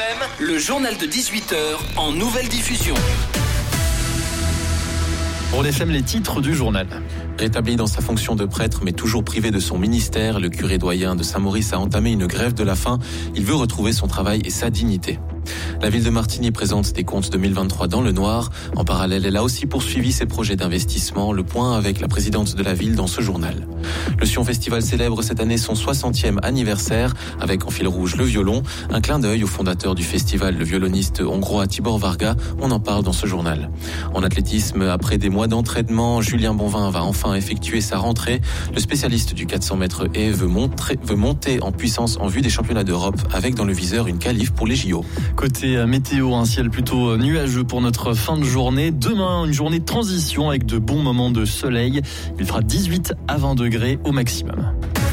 FM, le journal de 18h en nouvelle diffusion. Pour FM, les titres du journal. Rétabli dans sa fonction de prêtre, mais toujours privé de son ministère, le curé doyen de Saint-Maurice a entamé une grève de la faim. Il veut retrouver son travail et sa dignité. La ville de Martigny présente des comptes 2023 dans le noir. En parallèle, elle a aussi poursuivi ses projets d'investissement. Le point avec la présidente de la ville dans ce journal. Le Sion Festival célèbre cette année son 60e anniversaire avec en fil rouge le violon. Un clin d'œil au fondateur du festival, le violoniste hongrois Tibor Varga. On en parle dans ce journal. En athlétisme, après des mois d'entraînement, Julien Bonvin va enfin effectuer sa rentrée. Le spécialiste du 400 mètres haies veut monter en puissance en vue des championnats d'Europe avec dans le viseur une qualif pour les JO. Côté météo, un ciel plutôt nuageux pour notre fin de journée. Demain, une journée de transition avec de bons moments de soleil. Il fera 18 à 20 degrés au maximum.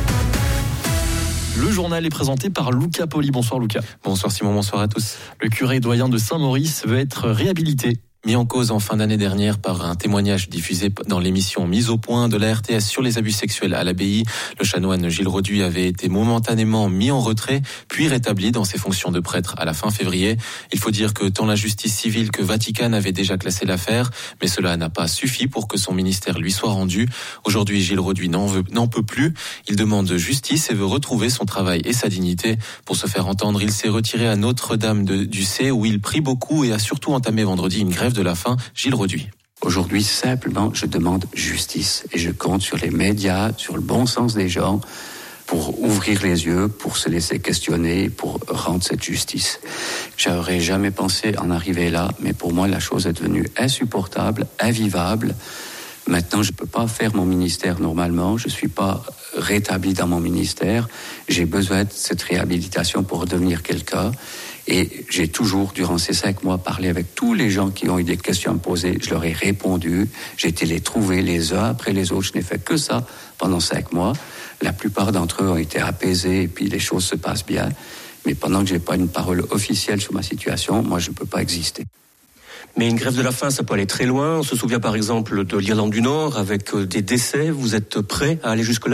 Le journal est présenté par Luca Poli. Bonsoir Luca. Bonsoir Simon, bonsoir à tous. Le curé doyen de Saint-Maurice veut être réhabilité. Mis en cause en fin d'année dernière par un témoignage diffusé dans l'émission Mise au point de la RTS sur les abus sexuels à l'abbaye, le chanoine Gilles Roduit avait été momentanément mis en retrait, puis rétabli dans ses fonctions de prêtre à la fin février. Il faut dire que tant la justice civile que Vatican avaient déjà classé l'affaire, mais cela n'a pas suffi pour que son ministère lui soit rendu. Aujourd'hui, Gilles Roduit n'en peut plus. Il demande justice et veut retrouver son travail et sa dignité. Pour se faire entendre, il s'est retiré à Notre-Dame du Cé où il prie beaucoup et a surtout entamé vendredi une grève de la faim. Gilles Roduit. Aujourd'hui, simplement, je demande justice et je compte sur les médias, sur le bon sens des gens pour ouvrir les yeux, pour se laisser questionner, pour rendre cette justice. J'aurais jamais pensé en arriver là, mais pour moi, la chose est devenue insupportable, invivable. Maintenant, je ne peux pas faire mon ministère normalement, je ne suis pas rétabli dans mon ministère. J'ai besoin de cette réhabilitation pour devenir quelqu'un. Et j'ai toujours, durant ces 5 mois, parlé avec tous les gens qui ont eu des questions à me poser. Je leur ai répondu. J'ai été les trouver les uns après les autres. Je n'ai fait que ça pendant 5 mois. La plupart d'entre eux ont été apaisés et puis les choses se passent bien. Mais pendant que je n'ai pas une parole officielle sur ma situation, moi, je ne peux pas exister. Mais une grève de la faim, ça peut aller très loin. On se souvient par exemple de l'Irlande du Nord avec des décès. Vous êtes prêt à aller jusque-là ?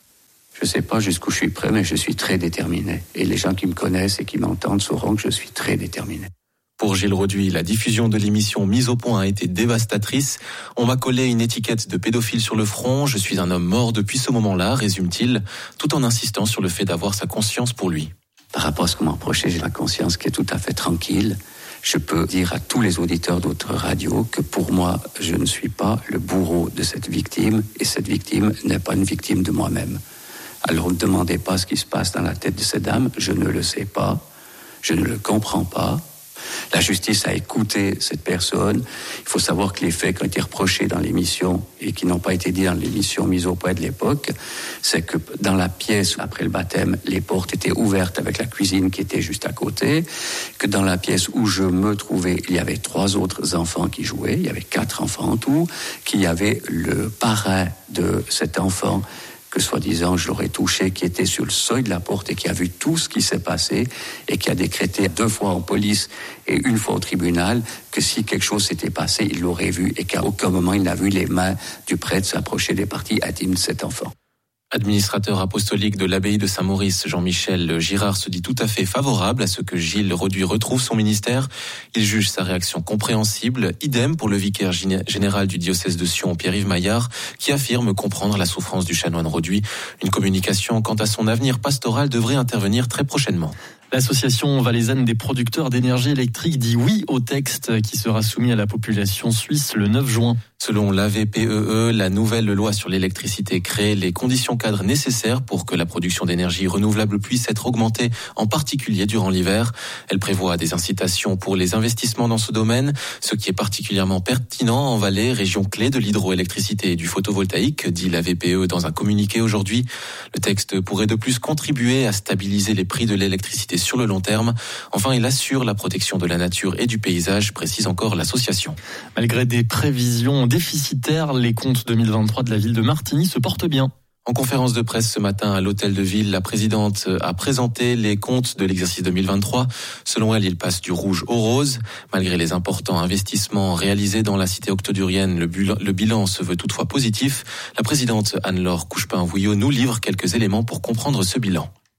Je ne sais pas jusqu'où je suis prêt, mais je suis très déterminé. Et les gens qui me connaissent et qui m'entendent sauront que je suis très déterminé. Pour Gilles Roduit, la diffusion de l'émission Mise au point a été dévastatrice. On m'a collé une étiquette de pédophile sur le front. Je suis un homme mort depuis ce moment-là, résume-t-il, tout en insistant sur le fait d'avoir sa conscience pour lui. Par rapport à ce qu'on m'a reproché, j'ai la conscience qui est tout à fait tranquille. Je peux dire à tous les auditeurs d'autres radios que pour moi, je ne suis pas le bourreau de cette victime et cette victime n'est pas une victime de moi-même. Alors ne me demandez pas ce qui se passe dans la tête de cette dame, je ne le sais pas, je ne le comprends pas. La justice a écouté cette personne. Il faut savoir que les faits qui ont été reprochés dans l'émission et qui n'ont pas été dits dans l'émission Mise au point de l'époque, c'est que dans la pièce, après le baptême, les portes étaient ouvertes avec la cuisine qui était juste à côté, que dans la pièce où je me trouvais, il y avait 3 autres enfants qui jouaient, il y avait 4 enfants en tout, qu'il y avait le parrain de cet enfant que soi-disant je l'aurais touché, qui était sur le seuil de la porte et qui a vu tout ce qui s'est passé et qui a décrété 2 fois en police et 1 fois au tribunal que si quelque chose s'était passé, il l'aurait vu et qu'à aucun moment il n'a vu les mains du prêtre s'approcher des parties intimes de cet enfant. Administrateur apostolique de l'abbaye de Saint-Maurice, Jean-Michel Girard se dit tout à fait favorable à ce que Gilles Roduit retrouve son ministère. Il juge sa réaction compréhensible. Idem pour le vicaire général du diocèse de Sion, Pierre-Yves Maillard, qui affirme comprendre la souffrance du chanoine Roduit. Une communication quant à son avenir pastoral devrait intervenir très prochainement. L'association valaisanne des producteurs d'énergie électrique dit oui au texte qui sera soumis à la population suisse le 9 juin. Selon l'AVPEE, la nouvelle loi sur l'électricité crée les conditions cadres nécessaires pour que la production d'énergie renouvelable puisse être augmentée, en particulier durant l'hiver. Elle prévoit des incitations pour les investissements dans ce domaine, ce qui est particulièrement pertinent en Valais, région clé de l'hydroélectricité et du photovoltaïque, dit l'AVPE dans un communiqué aujourd'hui. Le texte pourrait de plus contribuer à stabiliser les prix de l'électricité sur le long terme. Enfin, il assure la protection de la nature et du paysage, précise encore l'association. Malgré des prévisions déficitaires, les comptes 2023 de la ville de Martigny se portent bien. En conférence de presse ce matin à l'hôtel de ville, la présidente a présenté les comptes de l'exercice 2023. Selon elle, ils passent du rouge au rose. Malgré les importants investissements réalisés dans la cité octodurienne, le bilan se veut toutefois positif. La présidente Anne-Laure Couchepin-Vouillot nous livre quelques éléments pour comprendre ce bilan.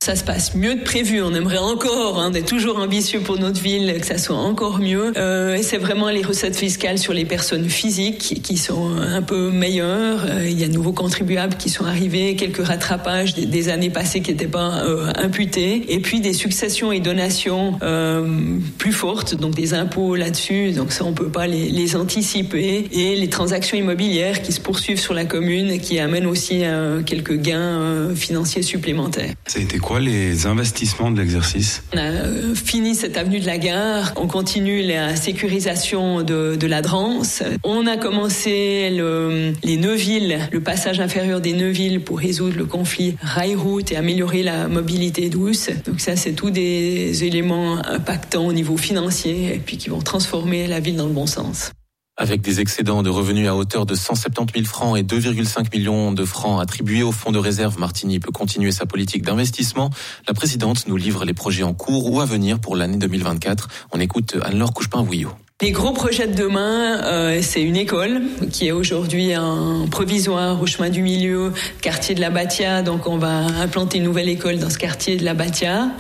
Ça se passe mieux que prévu. On aimerait encore, on est toujours ambitieux pour notre ville, que ça soit encore mieux. Et c'est vraiment les recettes fiscales sur les personnes physiques qui sont un peu meilleures. Il y a de nouveaux contribuables qui sont arrivés, quelques rattrapages des années passées qui n'étaient pas imputés. Et puis des successions et donations plus fortes, donc des impôts là-dessus. Donc ça, on peut pas les anticiper. Et les transactions immobilières qui se poursuivent sur la commune et qui amènent aussi quelques gains financiers supplémentaires. Ça a été quoi les investissements de l'exercice ? On a fini cette avenue de la Gare, on continue la sécurisation de la Drance. On a commencé les Neuvilles, le passage inférieur des Neuvilles pour résoudre le conflit rail-route et améliorer la mobilité douce. Donc ça, c'est tous des éléments impactants au niveau financier et puis qui vont transformer la ville dans le bon sens. Avec des excédents de revenus à hauteur de 170 000 francs et 2,5 millions de francs attribués au fonds de réserve, Martigny peut continuer sa politique d'investissement. La présidente nous livre les projets en cours ou à venir pour l'année 2024. On écoute Anne-Laure Couchepin-Vouillot. Les gros projets de demain, c'est une école qui est aujourd'hui un provisoire au chemin du milieu, quartier de la Batia. Donc on va implanter une nouvelle école dans ce quartier de la Batia.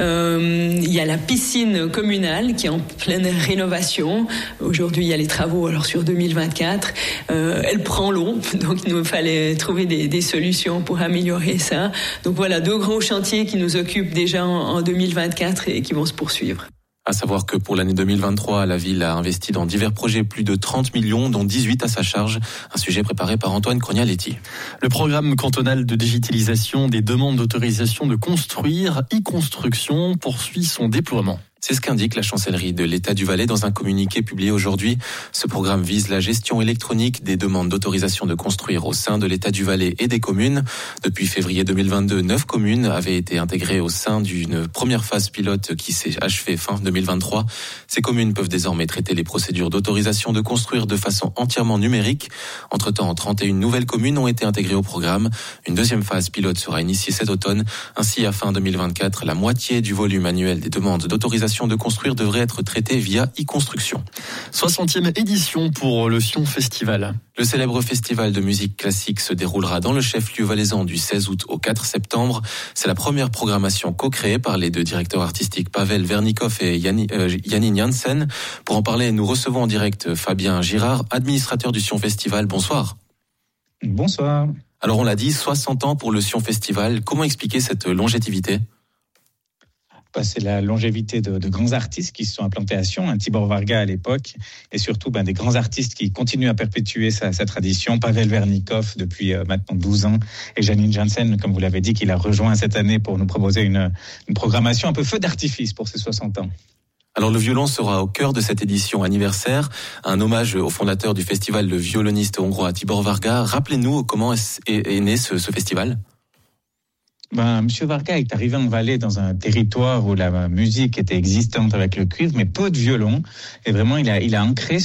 Il y a la piscine communale qui est en pleine rénovation. Aujourd'hui, il y a les travaux alors sur 2024. Elle prend l'eau, donc il nous fallait trouver des solutions pour améliorer ça. Donc voilà, 2 gros chantiers qui nous occupent déjà en 2024 et qui vont se poursuivre. À savoir que pour l'année 2023, la ville a investi dans divers projets plus de 30 millions, dont 18 à sa charge. Un sujet préparé par Antoine Crogna-Letti. Le programme cantonal de digitalisation des demandes d'autorisation de construire, e-construction, poursuit son déploiement. C'est ce qu'indique la chancellerie de l'État du Valais dans un communiqué publié aujourd'hui. Ce programme vise la gestion électronique des demandes d'autorisation de construire au sein de l'État du Valais et des communes. Depuis février 2022, 9 communes avaient été intégrées au sein d'une première phase pilote qui s'est achevée fin 2023. Ces communes peuvent désormais traiter les procédures d'autorisation de construire de façon entièrement numérique. Entre-temps, 31 nouvelles communes ont été intégrées au programme. Une deuxième phase pilote sera initiée cet automne. Ainsi, à fin 2024, la moitié du volume annuel des demandes d'autorisation de construire devrait être traitée via e-construction. 60e édition pour le Sion Festival. Le célèbre festival de musique classique se déroulera dans le chef-lieu valaisan du 16 août au 4 septembre. C'est la première programmation co-créée par les 2 directeurs artistiques Pavel Vernikov et Janine Janssen. Pour en parler, nous recevons en direct Fabien Girard, administrateur du Sion Festival. Bonsoir. Bonsoir. Alors on l'a dit, 60 ans pour le Sion Festival. Comment expliquer cette longévité ? C'est la longévité de grands artistes qui se sont implantés à Sion, Tibor Varga à l'époque, et surtout des grands artistes qui continuent à perpétuer sa tradition. Pavel Vernikov depuis maintenant 12 ans, et Janine Janssen, comme vous l'avez dit, qui l'a rejoint cette année pour nous proposer une programmation un peu feu d'artifice pour ses 60 ans. Alors le violon sera au cœur de cette édition anniversaire, un hommage au fondateur du festival, le violoniste hongrois Tibor Varga. Rappelez-nous comment est né ce festival. Monsieur Varga est arrivé en Valais dans un territoire où la musique était existante avec le cuivre, mais peu de violon. Et vraiment, il a ancré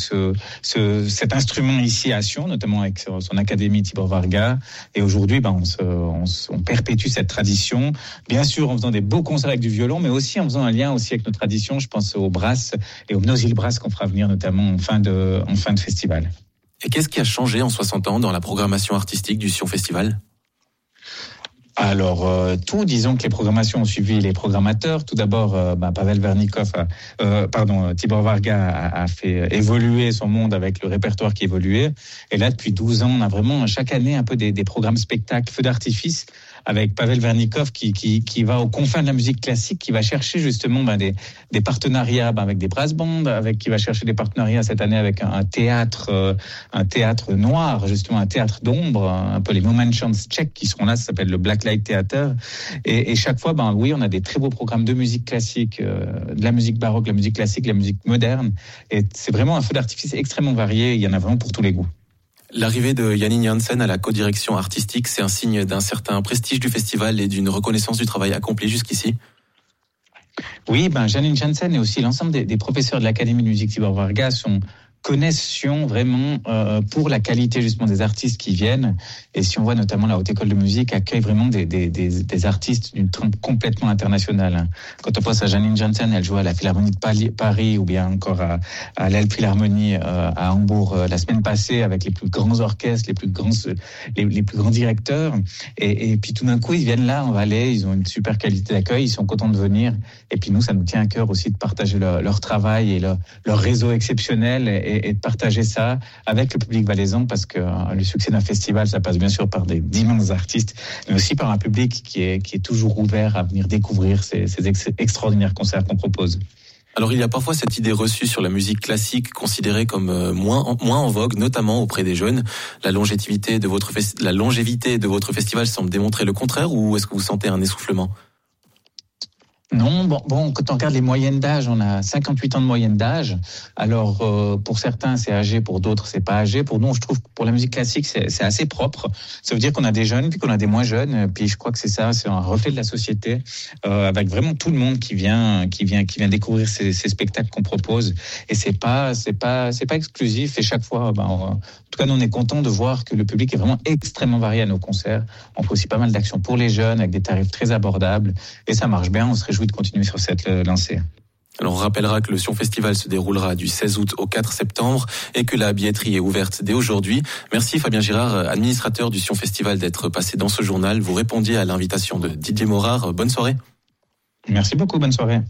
cet instrument ici à Sion, notamment avec son académie Tibor Varga. Et aujourd'hui, on perpétue cette tradition. Bien sûr, en faisant des beaux concerts avec du violon, mais aussi en faisant un lien aussi avec nos traditions. Je pense aux brasses et aux Mnosil Brass qu'on fera venir notamment en fin de festival. Et qu'est-ce qui a changé en 60 ans dans la programmation artistique du Sion Festival ? Alors, disons que les programmations ont suivi les programmateurs. Tout d'abord, Pavel Vernikov, Tibor Varga a fait évoluer son monde avec le répertoire qui évoluait. Et là, depuis 12 ans, on a vraiment chaque année un peu des programmes spectacles, feux d'artifice, avec Pavel Vernikov qui va aux confins de la musique classique, qui va chercher justement des partenariats avec des brass bands, qui va chercher des partenariats cette année avec un théâtre noir, justement un théâtre d'ombre, un peu les Momenchants tchèques qui seront là, ça s'appelle le Blacklight Theater. Et chaque fois, on a des très beaux programmes de musique classique, de la musique baroque, la musique classique, la musique moderne. Et c'est vraiment un feu d'artifice extrêmement varié. Il y en a vraiment pour tous les goûts. L'arrivée de Janine Janssen à la codirection artistique, c'est un signe d'un certain prestige du festival et d'une reconnaissance du travail accompli jusqu'ici. Oui, Janine Janssen et aussi l'ensemble des professeurs de l'Académie de musique Tibor Varga sont connaissions vraiment pour la qualité justement des artistes qui viennent. Et si on voit notamment la Haute École de Musique accueille vraiment des artistes d'une trempe complètement internationale. Quand on pense à Janine Janssen, elle joue à la Philharmonie de Paris ou bien encore à l'Elbe Philharmonie à Hambourg la semaine passée avec les plus grands orchestres, les plus grands directeurs. Et puis tout d'un coup, ils viennent là en Valais, ils ont une super qualité d'accueil, ils sont contents de venir. Et puis nous, ça nous tient à cœur aussi de partager leur travail et leur réseau exceptionnel et de partager ça avec le public valaisan parce que le succès d'un festival, ça passe bien sûr par d'immenses artistes, mais aussi par un public qui est toujours ouvert à venir découvrir ces extraordinaires concerts qu'on propose. Alors il y a parfois cette idée reçue sur la musique classique considérée comme moins en vogue, notamment auprès des jeunes. La longévité de votre festival semble démontrer le contraire, ou est-ce que vous sentez un essoufflement ? Non, bon, quand on regarde les moyennes d'âge, on a 58 ans de moyenne d'âge. Alors, pour certains, c'est âgé, pour d'autres, c'est pas âgé. Pour nous, je trouve que pour la musique classique, c'est assez propre. Ça veut dire qu'on a des jeunes, puis qu'on a des moins jeunes. Puis je crois que c'est un reflet de la société, avec vraiment tout le monde qui vient découvrir ces spectacles qu'on propose. Et c'est pas exclusif. Et chaque fois, en tout cas, nous, on est content de voir que le public est vraiment extrêmement varié à nos concerts. On fait aussi pas mal d'actions pour les jeunes, avec des tarifs très abordables. Et ça marche bien. On se réjouit de continuer sur cette lancée. Alors on rappellera que le Sion Festival se déroulera du 16 août au 4 septembre et que la billetterie est ouverte dès aujourd'hui. Merci Fabien Girard, administrateur du Sion Festival, d'être passé dans ce journal. Vous répondiez à l'invitation de Didier Morard. Bonne soirée. Merci beaucoup, bonne soirée.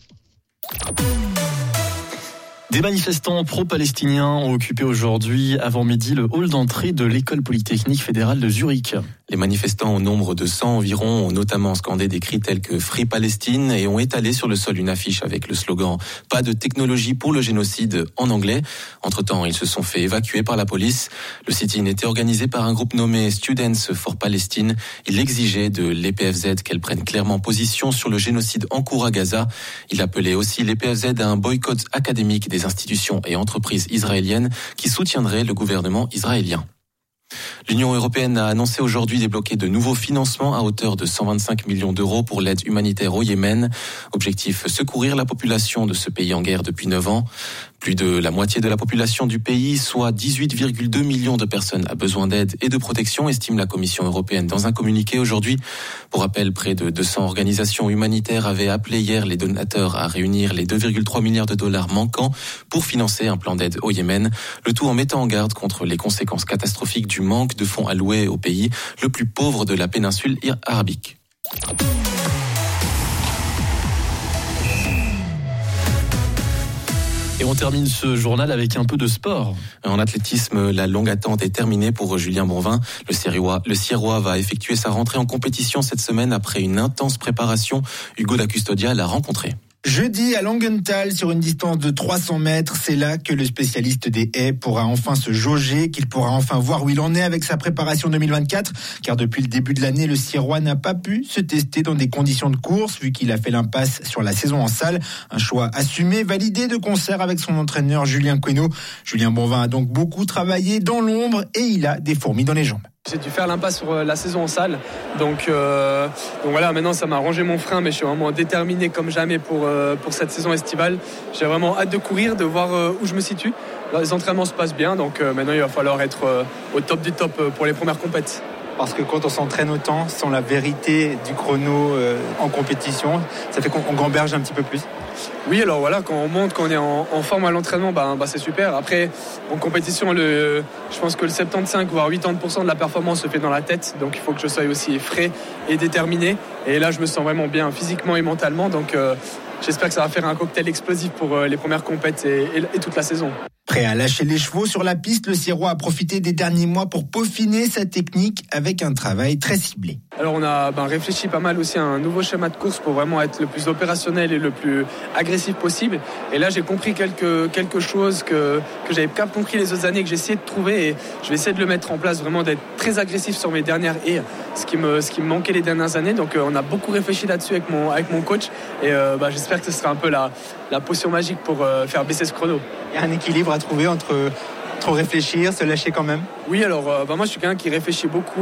Des manifestants pro-palestiniens ont occupé aujourd'hui, avant midi, le hall d'entrée de l'école polytechnique fédérale de Zurich. Les manifestants au nombre de 100 environ ont notamment scandé des cris tels que Free Palestine et ont étalé sur le sol une affiche avec le slogan « Pas de technologie pour le génocide » en anglais. Entre-temps, ils se sont fait évacuer par la police. Le sit-in était organisé par un groupe nommé Students for Palestine. Il exigeait de l'EPFZ qu'elle prenne clairement position sur le génocide en cours à Gaza. Il appelait aussi l'EPFZ à un boycott académique des institutions et entreprises israéliennes qui soutiendraient le gouvernement israélien. L'Union européenne a annoncé aujourd'hui débloquer de nouveaux financements à hauteur de 125 millions d'euros pour l'aide humanitaire au Yémen. Objectif, secourir la population de ce pays en guerre depuis 9 ans. Plus de la moitié de la population du pays, soit 18,2 millions de personnes, a besoin d'aide et de protection, estime la Commission européenne dans un communiqué aujourd'hui. Pour rappel, près de 200 organisations humanitaires avaient appelé hier les donateurs à réunir les 2,3 milliards de dollars manquants pour financer un plan d'aide au Yémen. Le tout en mettant en garde contre les conséquences catastrophiques du manque de fonds alloués au pays le plus pauvre de la péninsule arabique. Et on termine ce journal avec un peu de sport. En athlétisme, la longue attente est terminée pour Julien Bonvin. Le Sierrois va effectuer sa rentrée en compétition cette semaine après une intense préparation. Hugo da Custodia l'a rencontré. Jeudi à Langenthal, sur une distance de 300 mètres, c'est là que le spécialiste des haies pourra enfin se jauger, qu'il pourra enfin voir où il en est avec sa préparation 2024. Car depuis le début de l'année, le Sierrois n'a pas pu se tester dans des conditions de course, vu qu'il a fait l'impasse sur la saison en salle. Un choix assumé, validé de concert avec son entraîneur Julien Queneau. Julien Bonvin a donc beaucoup travaillé dans l'ombre et il a des fourmis dans les jambes. J'ai dû faire l'impasse sur la saison en salle, donc voilà, maintenant ça m'a rangé mon frein, mais je suis vraiment déterminé comme jamais pour cette saison estivale. J'ai vraiment hâte de courir, de voir où je me situe. Les entraînements se passent bien, donc maintenant il va falloir être au top du top pour les premières compètes. Parce que quand on s'entraîne autant, sans la vérité du chrono en compétition, ça fait qu'on gamberge un petit peu plus. Oui, alors voilà, quand on monte, quand on est en forme à l'entraînement, c'est super. Après, en compétition, je pense que le 75 voire 80% de la performance se fait dans la tête. Donc il faut que je sois aussi frais et déterminé. Et là, je me sens vraiment bien physiquement et mentalement. Donc j'espère que ça va faire un cocktail explosif pour les premières compètes et toute la saison. Prêt à lâcher les chevaux sur la piste, le Sierrois a profité des derniers mois pour peaufiner sa technique avec un travail très ciblé. Alors on a réfléchi pas mal aussi à un nouveau schéma de course pour vraiment être le plus opérationnel et le plus agressif possible. Et là j'ai compris quelque chose que j'avais pas compris les autres années, que j'ai essayé de trouver, et je vais essayer de le mettre en place, vraiment d'être très agressif sur mes dernières haies, ce qui me manquait les dernières années. Donc on a beaucoup réfléchi là-dessus avec mon coach, et j'espère que ce sera un peu la potion magique pour faire baisser ce chrono. Il y a un équilibre à trouver entre trop réfléchir, se lâcher quand même. Oui, alors moi je suis quelqu'un qui réfléchit beaucoup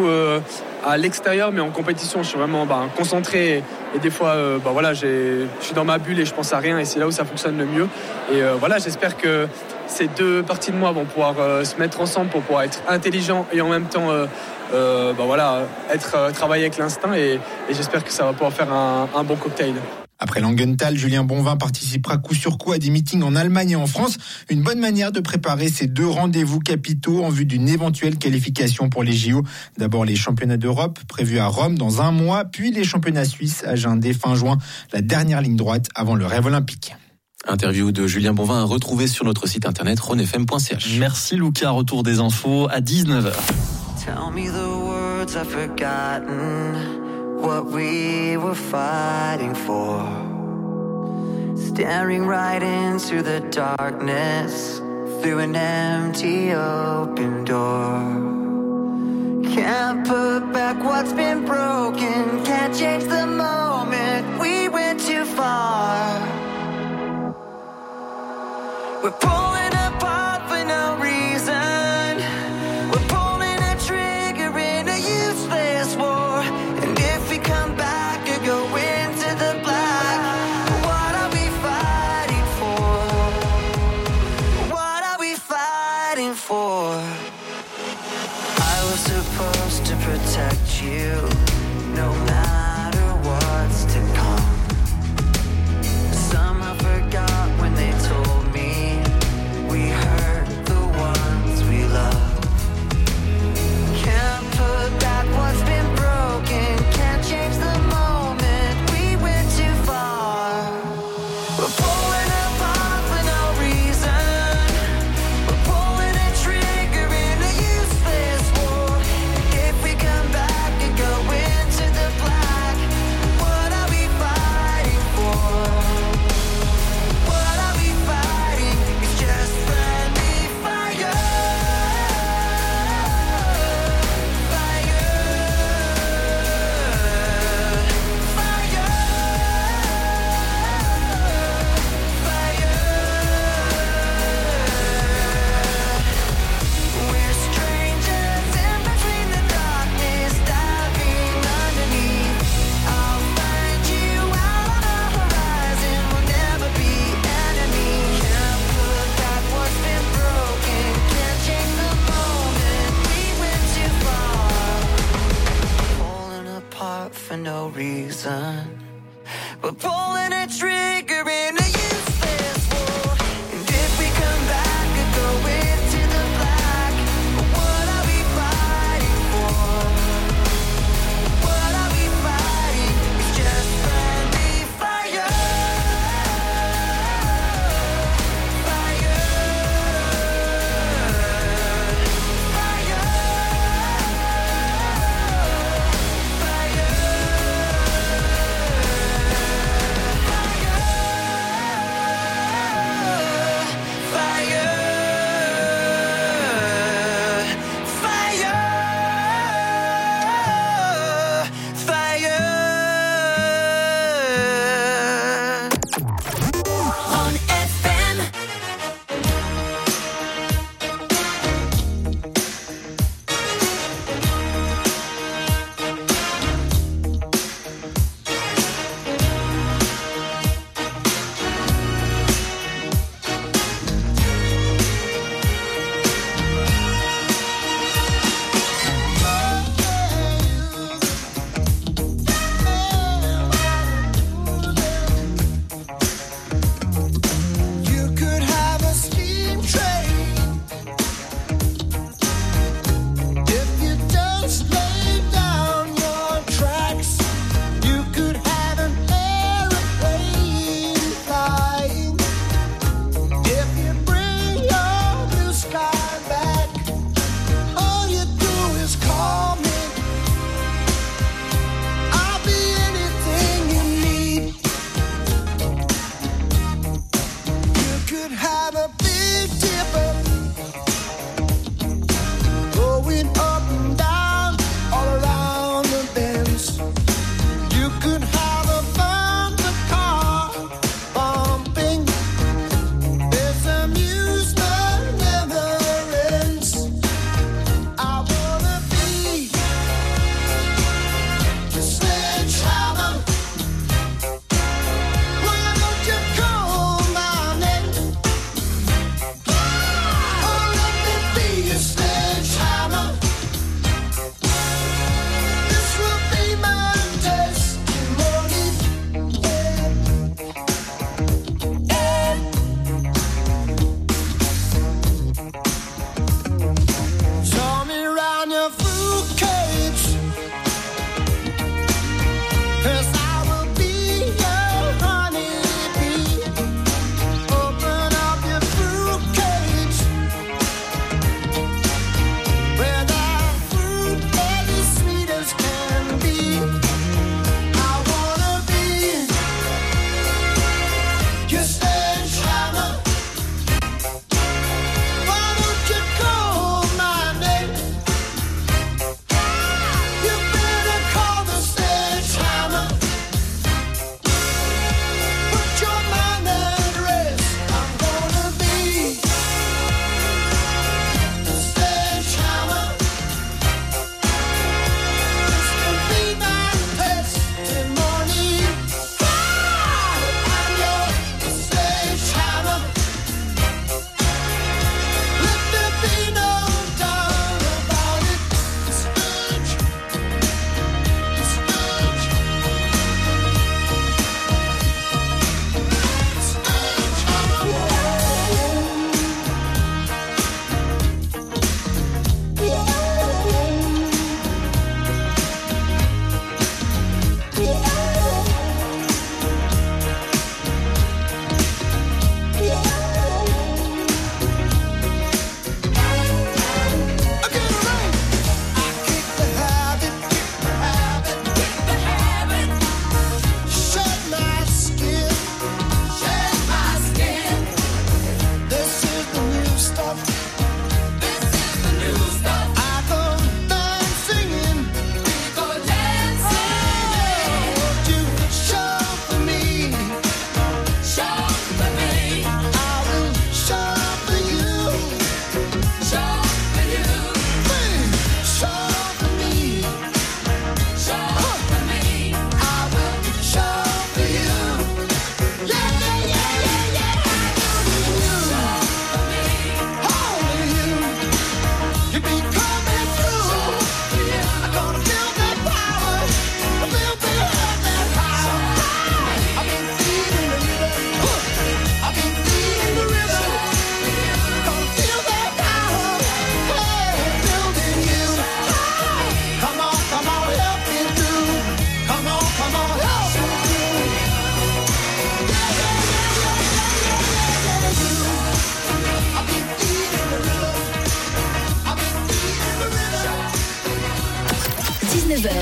à l'extérieur, mais en compétition je suis vraiment concentré, et des fois je suis dans ma bulle et je pense à rien, et c'est là où ça fonctionne le mieux. Et j'espère que ces deux parties de moi vont pouvoir se mettre ensemble pour pouvoir être intelligent et en même temps travailler avec l'instinct et j'espère que ça va pouvoir faire un bon cocktail. Après Langenthal, Julien Bonvin participera coup sur coup à des meetings en Allemagne et en France. Une bonne manière de préparer ces deux rendez-vous capitaux en vue d'une éventuelle qualification pour les JO. D'abord les championnats d'Europe prévus à Rome dans 1 mois, puis les championnats suisses à Gindé fin juin. La dernière ligne droite avant le rêve olympique. Interview de Julien Bonvin à retrouver sur notre site internet ronefm.ch. Merci Lucas, retour des infos à 19h. Tell me the words I've forgotten. What we were fighting for, staring right into the darkness through an empty open door. Can't put back what's been broken, can't change the moment we went too far. We're pulling apart for no reason. We're pulling a trigger in a useless war. And if we come back and go into the black, what are we fighting for? What are we fighting for? I was supposed to protect you, no matter what's to come. Somehow forgot when they told me we hurt the ones we love. Can't put back what's been broken, can't change the moment we went too far. We're pulling apart for no reason. We're pulling a trigger in a useless war. And if we come back and go into the black, what are we fighting for? What are we fighting? It's just friendly fire. We're strangers in between the darkness, diving underneath. I'll find you out on the horizon, we'll never be enemies. Can't put back what's been broken, can't change the moment we went too far. Falling apart for no reason. We're pulling a trigger in a useless war. And if we come back and go into the black, what are we fighting for? What are we fighting? It's just friendly fire. Fire. Fire.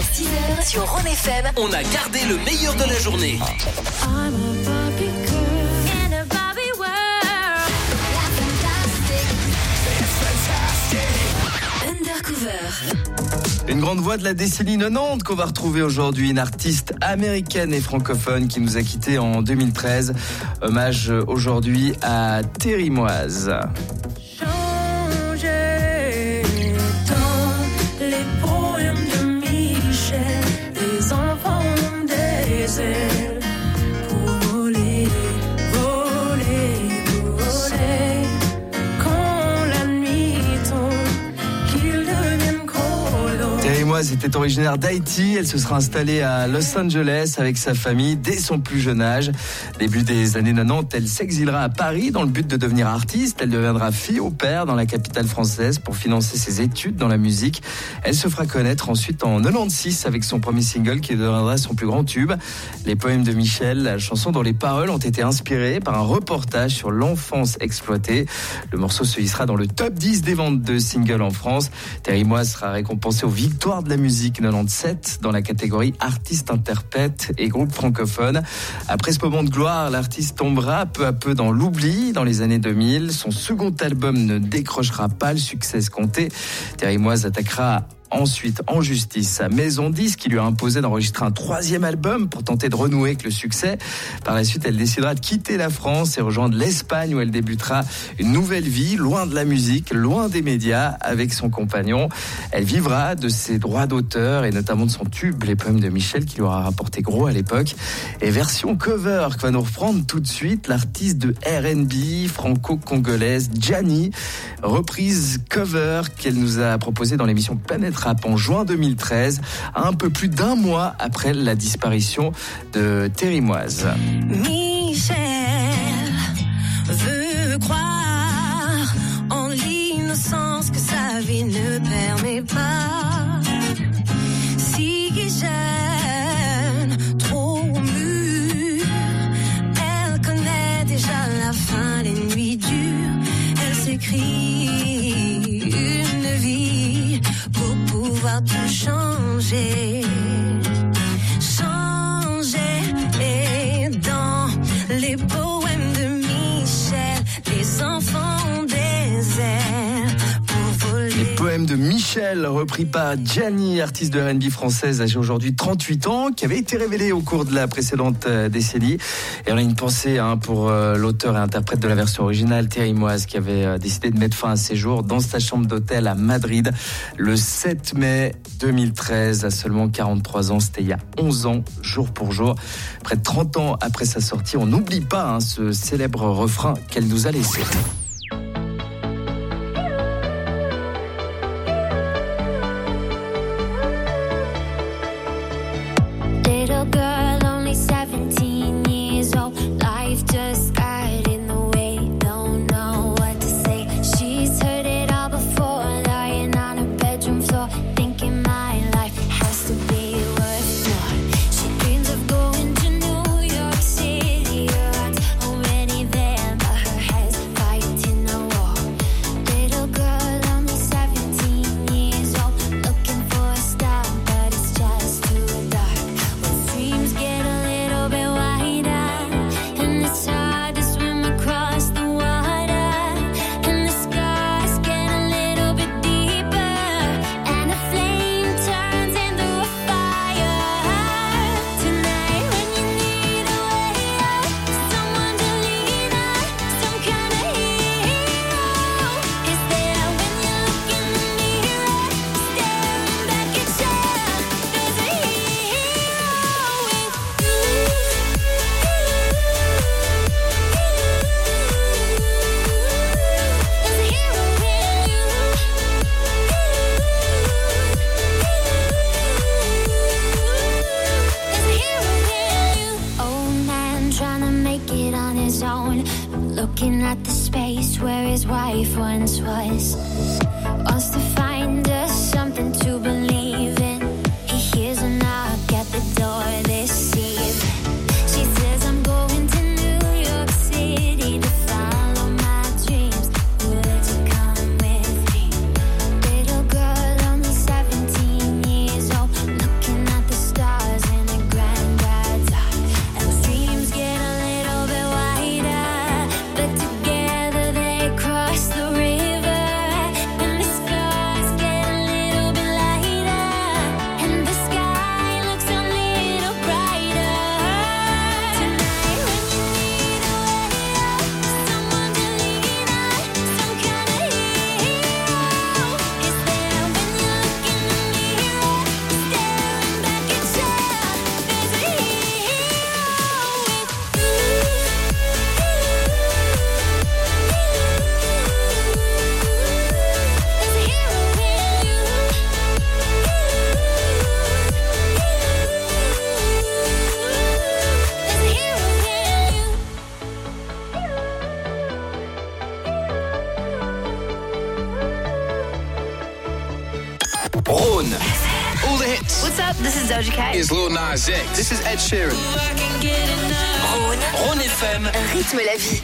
6h sur Rhône FM. On a gardé le meilleur de la journée. Une grande voix de la décennie 90 qu'on va retrouver aujourd'hui, une artiste américaine et francophone qui nous a quittés en 2013. Hommage aujourd'hui à Terry Moise. Changer dans les poèmes de Michel, les enfants ont des ailes pour voler, voler, voler. Quand la nuit tombe, qu'ils deviennent colos. Terry Moise était originaire d'Haïti. Elle se sera installée à Los Angeles avec sa famille dès son plus jeune âge. Début des années 90, elle s'exilera à Paris dans le but de devenir artiste. Elle deviendra fille au père dans la capitale française pour financer ses études dans la musique. Elle se fera connaître ensuite en 96 avec son premier single qui deviendra son plus grand tube. Les poèmes de Michel, la chanson dont les paroles ont été inspirées par un reportage sur l'enfance exploitée. Le morceau se hissera dans le top 10 des ventes de singles en France. Terry Moise sera récompensée aux Victoires de la musique 97 dans la catégorie artiste, interprète et groupe francophone. Après ce moment de gloire, l'artiste tombera peu à peu dans l'oubli dans les années 2000. Son second album ne décrochera pas le succès escompté. Terry Moise attaquera ensuite en justice sa maison disque qui lui a imposé d'enregistrer un 3e album pour tenter de renouer avec le succès. Par la suite, elle décidera de quitter la France et rejoindre l'Espagne où elle débutera une nouvelle vie, loin de la musique, loin des médias, avec son compagnon. Elle vivra de ses droits d'auteur et notamment de son tube, les poèmes de Michel, qui lui aura rapporté gros à l'époque. Et version cover que va nous reprendre tout de suite l'artiste de R&B franco-congolaise Djani, reprise cover qu'elle nous a proposée dans l'émission Planète Rap en juin 2013, un peu plus d'un mois après la disparition de Terry Moise. Michel veut croire en l'innocence que sa vie ne permet pas. Si jeune, trop mûre, elle connaît déjà la fin des nuits dures. Elle s'écrit une vie pour pouvoir tout changer. Changer et dans les poèmes de Michel, les enfants ont des ailes pour voler. Les poèmes de Michel, repris par Djani, artiste de R&B française âgée aujourd'hui 38 ans, qui avait été révélée au cours de la précédente décennie. Et on a une pensée pour l'auteur et interprète de la version originale, Terry Moise, qui avait décidé de mettre fin à ses jours dans sa chambre d'hôtel à Madrid le 7 mai 2013, à seulement 43 ans. C'était il y a 11 ans, jour pour jour. Près de 30 ans après sa sortie, on n'oublie pas ce célèbre refrain qu'elle nous a laissé. Little girl, only 17 years old. Life just got in the way. Don't know what to say. She's heard it all before, lying on her bedroom floor, thinking my life has to be worth more. She dreams of going to New York City. Her heart's already there, but her head's fighting a war. Little girl, only 17 years old, looking for a star, but it's just too dark. Dreams get a little bit wider, and it's hard to swim across the water, and the scars get a little bit deeper, and the flame turns into a fire. Tonight when you need a way out, someone to lean on, some kind of hero is there when you look in the mirror, staring back at you. There's a hero with you. There's a hero in you. There's a hero in you. Old man trying to make it on his own, looking at the space where his wife once was. Wants to find us something to believe in. He hears a knock at the door this evening. She says, I'm going to New York City to follow my dreams. Would you come with me? Little girl, only 17 years old, looking Doja Cat. It's Lil Nas X. This is Ed Sheeran. Rhône FM. Rythme la vie.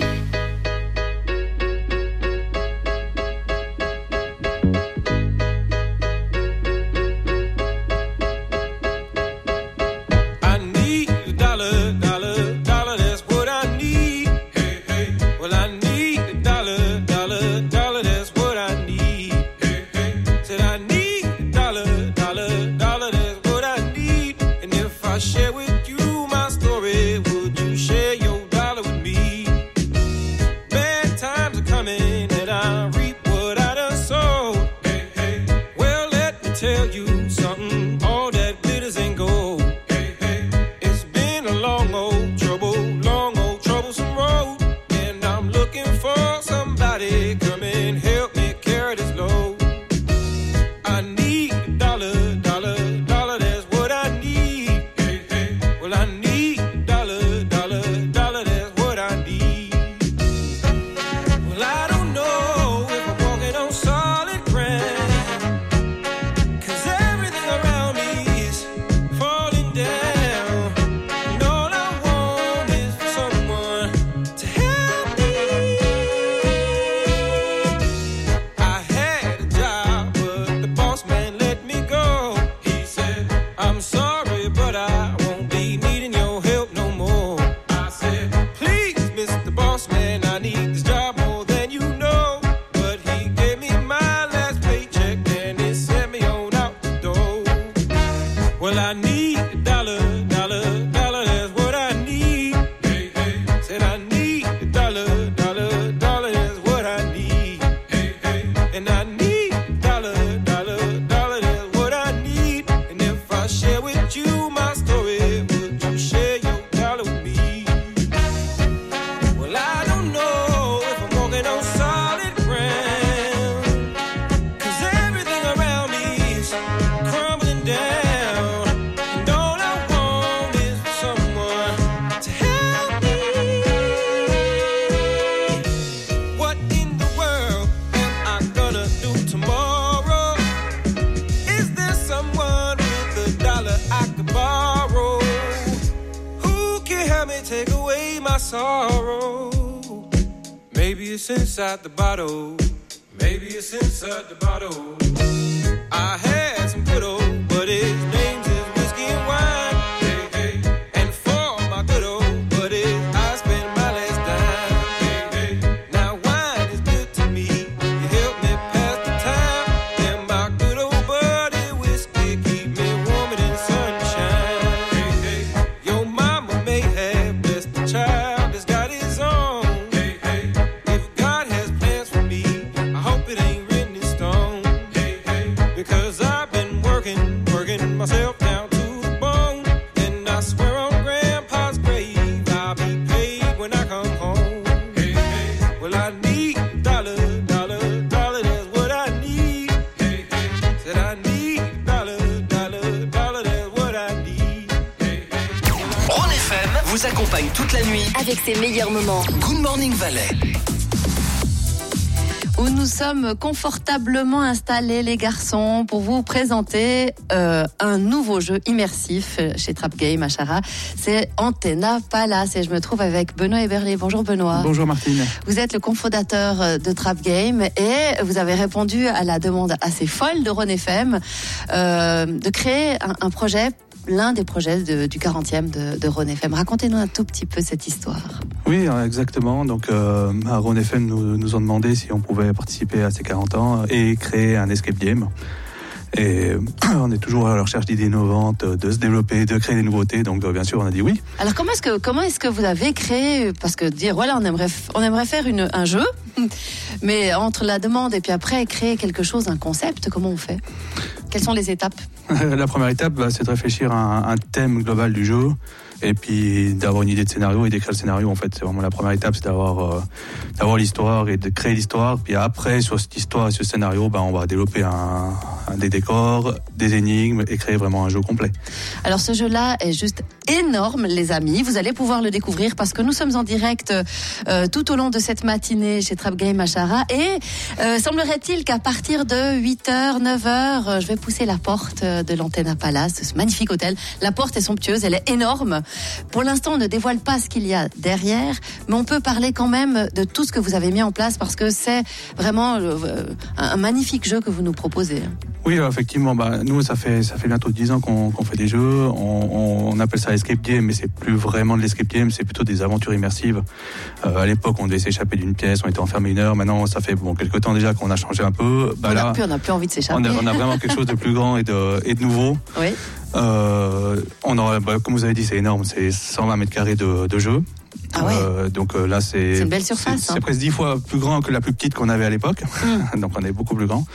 Inside the bottle, maybe it's inside the bottle. I had some good old buddies, names is whiskey and wine. Hey, hey. And for my good old buddies, I spent my last dime. Hey, hey. Now wine is good to me, you help me pass the time. And my good old buddy whiskey keep me warmer than sunshine. Hey, hey. Your mama may have blessed the child that's got his own. Myself down to the bone, and I swear on Grandpa's grave I'll be paid when I come home. Hey, hey. Well, I need dollar, dollar, dollar, that's what I need. Hey, hey. Said I need dollar, dollar, dollar, that's what I need. Hey, hey. Rhône FM vous accompagne toute la nuit avec ses meilleurs moments. Good Morning Valley. Où nous sommes confortablement installés, les garçons, pour vous présenter un nouveau jeu immersif chez Trap Game à Chara. C'est Antenna Palace et je me trouve avec Benoît Eberlé. Bonjour Benoît. Bonjour Martine. Vous êtes le cofondateur de Trap Game et vous avez répondu à la demande assez folle de Rhône FM de créer un projet, l'un des projets du 40e de Rhône FM. Racontez-nous un tout petit peu cette histoire. Oui, exactement. Donc, à Rhône FM, nous ont demandé si on pouvait participer à ces 40 ans et créer un escape game. Et on est toujours à la recherche d'idées innovantes, de se développer, de créer des nouveautés. Donc, bien sûr, on a dit oui. Alors, comment est-ce que vous avez créé, parce que dire, voilà, on aimerait faire un jeu, mais entre la demande et puis après créer quelque chose, un concept, comment on fait ? Quelles sont les étapes ? La première étape, c'est de réfléchir à un thème global du jeu. Et puis d'avoir une idée de scénario et d'écrire le scénario. En fait, c'est vraiment la première étape, c'est d'avoir l'histoire et de créer l'histoire. Puis après, sur cette histoire et ce scénario, on va développer des décors, des énigmes et créer vraiment un jeu complet. Alors ce jeu-là est juste énorme, les amis. Vous allez pouvoir le découvrir parce que nous sommes en direct tout au long de cette matinée chez Trap Game à Chara. Et semblerait-il qu'à partir de 8h, 9h, je vais pousser la porte de l'Antena Palace, de ce magnifique hôtel. La porte est somptueuse, elle est énorme. Pour l'instant, on ne dévoile pas ce qu'il y a derrière, mais on peut parler quand même de tout ce que vous avez mis en place parce que c'est vraiment un magnifique jeu que vous nous proposez. Oui, effectivement, nous, ça fait bientôt 10 ans qu'on fait des jeux. On appelle ça escape game, mais c'est plus vraiment de l'escape game, c'est plutôt des aventures immersives. À l'époque, on devait s'échapper d'une pièce, on était enfermé 1 heure. Maintenant, ça fait quelques temps déjà qu'on a changé un peu. On n'a plus envie de s'échapper. On a vraiment quelque chose de plus grand et de nouveau. Oui. On aura, comme vous avez dit, c'est énorme, c'est 120 mètres carrés de jeu. Ah ouais. Donc là, c'est une belle surface. C'est presque 10 fois plus grand que la plus petite qu'on avait à l'époque. Donc on est beaucoup plus grand.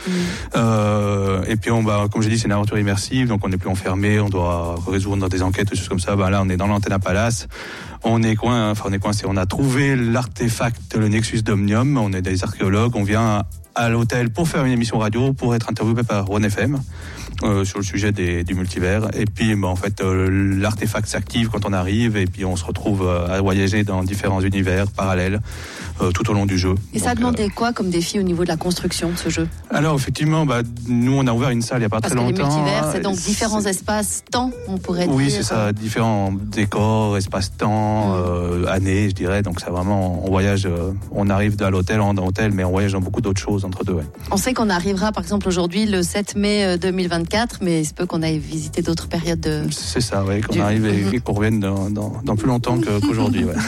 Et puis comme j'ai dit, c'est une aventure immersive. Donc on n'est plus enfermé, on doit résoudre des enquêtes, des choses comme ça. Là, on est dans l'Antena Palace. On est coincé. On a trouvé l'artefact, le Nexus d'Omnium. On est des archéologues. On vient à l'hôtel pour faire une émission radio, pour être interviewé par Rhône FM. Sur le sujet du multivers. Et puis, en fait, l'artefact s'active quand on arrive et puis on se retrouve à voyager dans différents univers parallèles tout au long du jeu. Et ça a demandé quoi comme défi au niveau de la construction de ce jeu ? Alors, effectivement, nous, on a ouvert une salle il n'y a pas très longtemps. Parce que les multivers, c'est donc différents espaces-temps, on pourrait dire. Oui, c'est ça, différents décors, espace-temps, années, je dirais. Donc, c'est vraiment, on voyage, on arrive à l'hôtel, on rentre dans l'hôtel, mais on voyage dans beaucoup d'autres choses entre deux. Ouais. On sait qu'on arrivera, par exemple, aujourd'hui, le 7 mai 2024, mais il se peut qu'on aille visiter d'autres périodes de... C'est ça, oui, qu'on arrive et qu'on revienne dans plus longtemps qu'aujourd'hui. Ouais.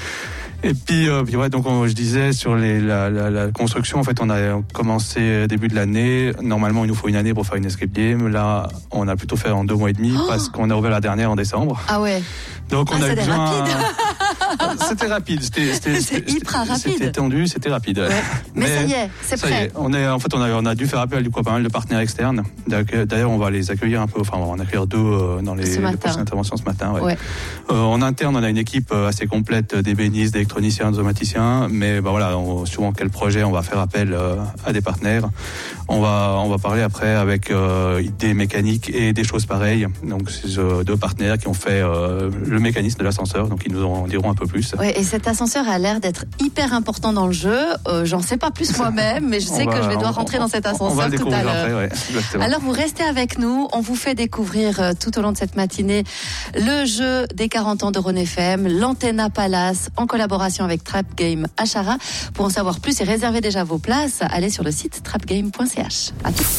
Et puis donc je disais sur la construction, en fait, on a commencé début de l'année. Normalement, il nous faut 1 année pour faire une escape game. Là, on a plutôt fait en 2 mois et demi parce qu'on a ouvert la dernière en décembre. Ah ouais. Donc on a besoin. Rapide. C'était rapide. C'est hyper rapide. C'était tendu, c'était rapide. Ouais. Mais ça y est, c'est prêt. On a dû faire appel pas mal de partenaires externes. D'ailleurs, on va les accueillir un peu. Enfin, on va en accueillir 2 dans les prochaines interventions ce matin. Ouais. En interne, on a une équipe assez complète d'ébénistes, d'électroniciens, d'automaticiens. Mais souvent quel projet on va faire appel à des partenaires. On va parler après avec des mécaniques et des choses pareilles. Donc c'est 2 partenaires qui ont fait le mécanisme de l'ascenseur. Donc ils nous en diront un peu plus. Ouais, et cet ascenseur a l'air d'être hyper important dans le jeu. J'en sais pas plus moi-même, mais je sais que je vais devoir rentrer dans cet ascenseur tout à l'heure. Après, Alors vous restez avec nous, on vous fait découvrir tout au long de cette matinée le jeu des 40 ans de Rhône FM, l'Antena Palace, en collaboration avec Trap Game à Chara. Pour en savoir plus et réserver déjà vos places, allez sur le site trapgame.ch. À tout.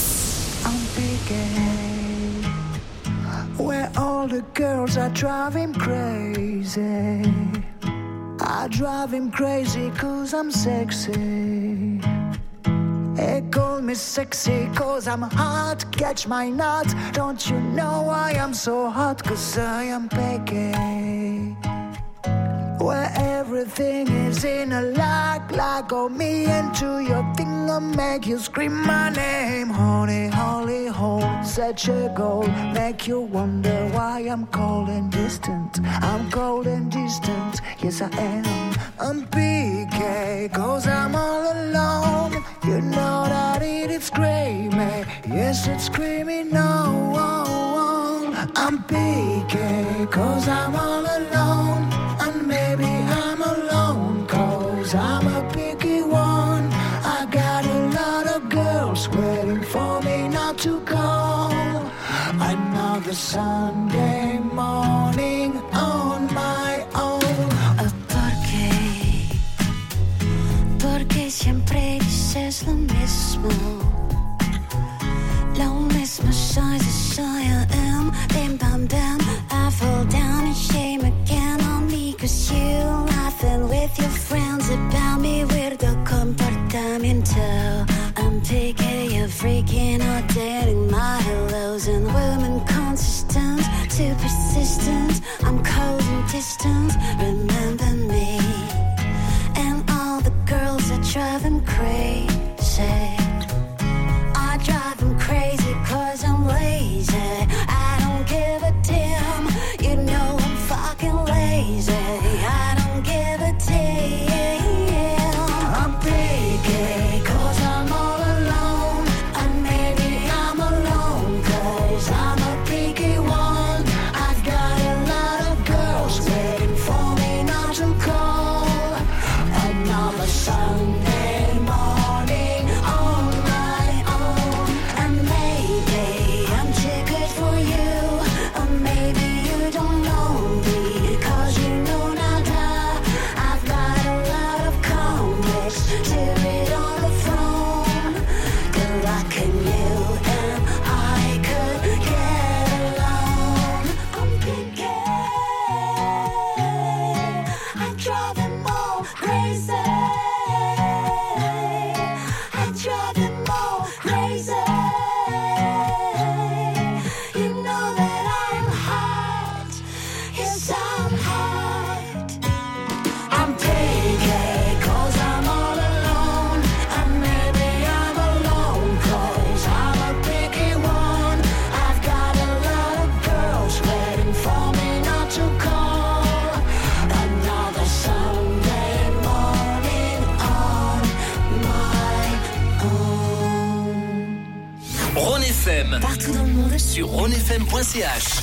Where all the girls are driving crazy. I drive him crazy 'cause I'm sexy. They call me sexy 'cause I'm hot. Catch my nut. Don't you know I am so hot? 'Cause I am Peggy. Where everything is in a like oh me into your thing I'll make you scream my name. Honey, holy hole, such a goal. Make you wonder why I'm cold and distant. I'm cold and distant, yes I am. I'm PK, 'cause I'm all alone. You know that it's screaming, yes it's screaming no. I'm PK, 'cause I'm all alone. And maybe I'm alone 'cause I'm a picky one. I got a lot of girls waiting for me not to call. Another Sunday morning on my own. Porque siempre dices lo mismo. Lo mismo soy, I am. Bim bam bam, I fall down in shame again on me 'cause you laughing with your friends about me. Weirdo comportamiento. I'm picking, you're freaking out, dating my hellos and women consistent, too persistent. I'm cold and distant. Remember me and all the girls that drive them crazy. I drive them crazy 'cause I'm lazy. I don't give a damn. You know I'm fucking lazy. I don't give a damn. I'm picky 'cause I'm all alone. And maybe I'm alone. sur ronefm.ch.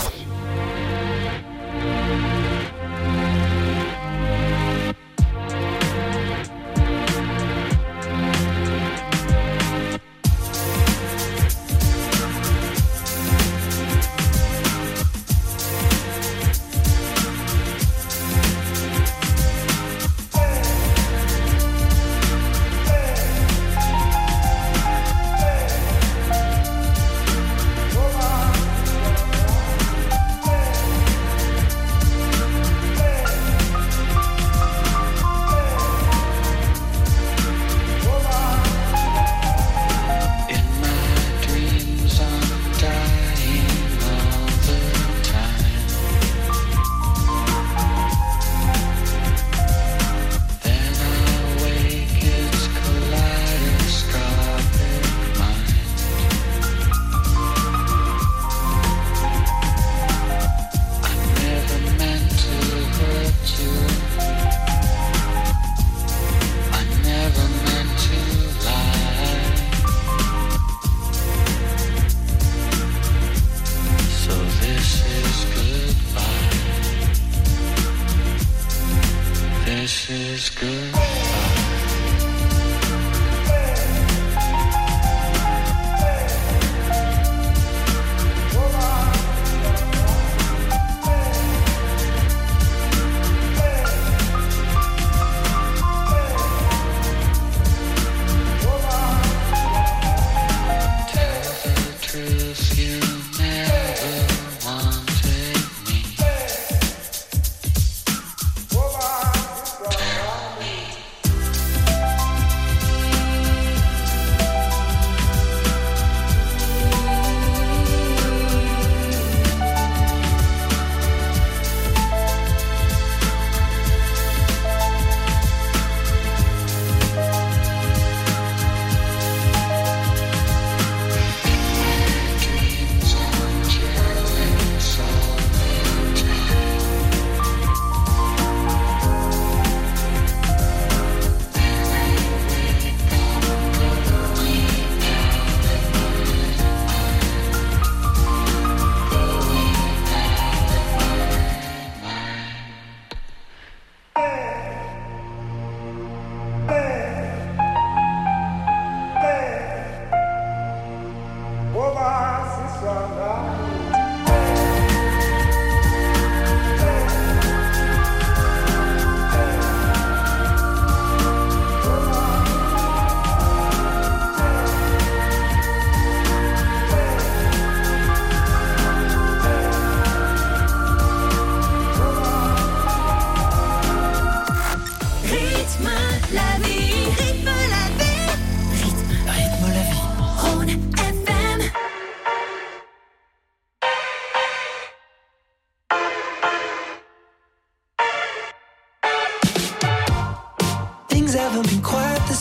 haven't been quite the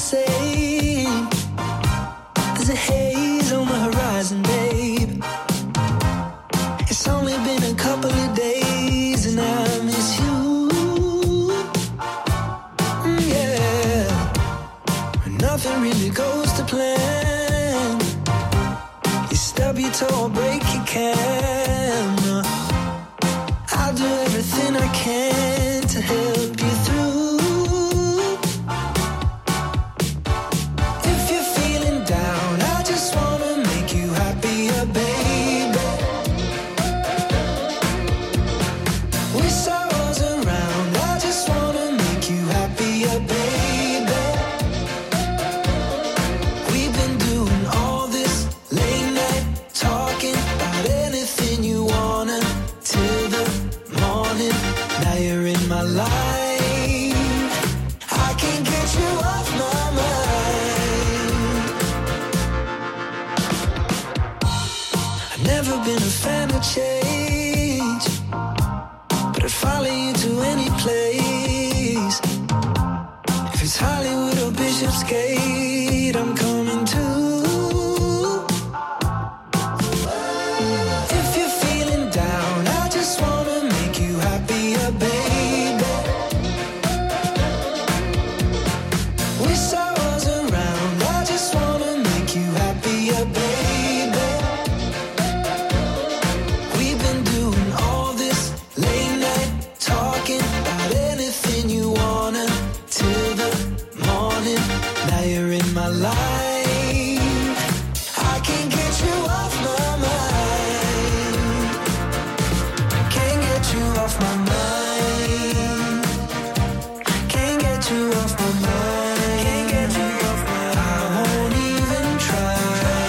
same. There's a haze on the horizon, babe. It's only been a couple of days and I miss you. Yeah, nothing really goes to plan. You stub your toe or break your camera. I'll do everything I can to help you through. If you're feeling down, I just wanna make you happier, baby. With sorrows around, I just wanna make you happier, baby. We've been doing all this late night talking about anything you wanna till the morning. Now you're in my life. I can't get you off my mind. I've never been a fan of change, but if I you off my mind. Can't get you off my mind. Can't get you off my mind. I won't even try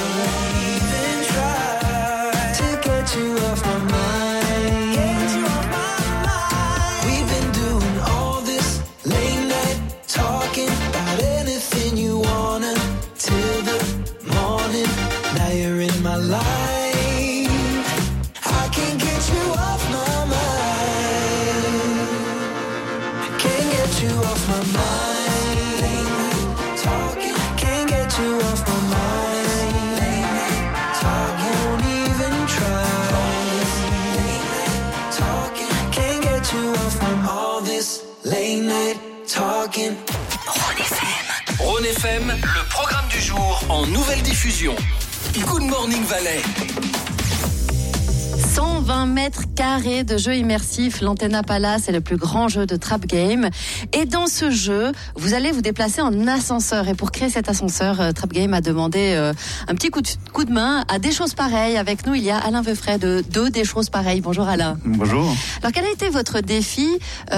to get you off my mind. Get you off my mind. We've been doing all this late night talking about anything you wanna till the morning. Now you're in my life. I can't get you off my mind. Can't get you off my mind. Late night talking. Can't get you off my mind. Late night talking. Won't even try. Late night talking. Can't get you off my all this late night talking. Rhône FM, le programme du jour en nouvelle diffusion. Good Morning Valais. 120 mètres carrés de jeu immersif. L'Antenna Palace est le plus grand jeu de trap game. Et dans ce jeu, vous allez vous déplacer en ascenseur. Et pour créer cet ascenseur, Trap Game a demandé un petit coup de main à Des Choses Pareilles. Avec nous, il y a Alain Veufray de Des Choses Pareilles. Bonjour Alain. Bonjour. Alors quel a été votre défi